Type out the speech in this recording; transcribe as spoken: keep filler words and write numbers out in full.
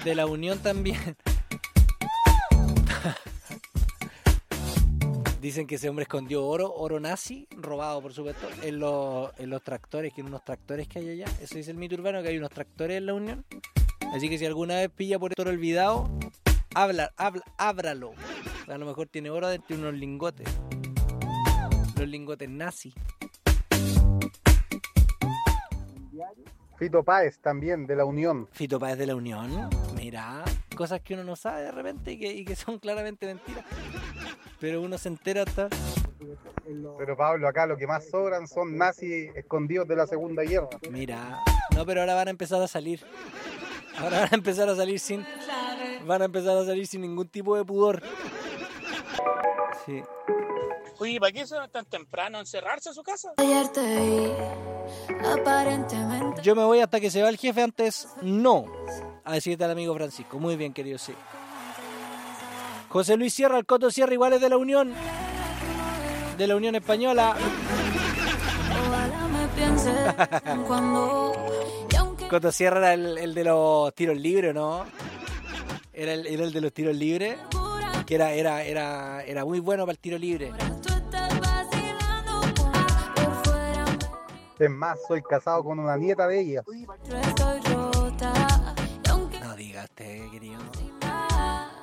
de la Unión también. Dicen que ese hombre escondió oro, oro nazi, robado por supuesto, en los, en los tractores, que en unos tractores que hay allá. Eso dice el mito urbano, que hay unos tractores en la Unión. Así que si alguna vez pilla por oro olvidado, habla, habla, ábralo. A lo mejor tiene oro dentro de unos lingotes. Los lingotes nazi. Fito Páez también, de la Unión. Fito Páez de la Unión. Mira, cosas que uno no sabe de repente y que, y que son claramente mentiras. Pero uno se entera hasta... Pero Pablo, acá lo que más sobran son nazis escondidos de la Segunda Guerra. Mira, no, pero ahora van a empezar a salir. Ahora van a empezar a salir sin... Van a empezar a salir sin ningún tipo de pudor. Sí. Oye, ¿para qué son tan temprano encerrarse a su casa? Ayer te vi, aparentemente. Yo me voy hasta que se va el jefe, antes no. A decirte al amigo Francisco. Muy bien, querido, sí. José Luis Sierra, el Coto Sierra, igual es de la Unión. De la Unión Española. Ojalá me pienses cuando... Coto Sierra era el, el de los tiros libres, ¿no? Era el, era el de los tiros libres. Que era, era, era, era muy bueno para el tiro libre. Es más, soy casado con una nieta de ella. No digas usted, querido.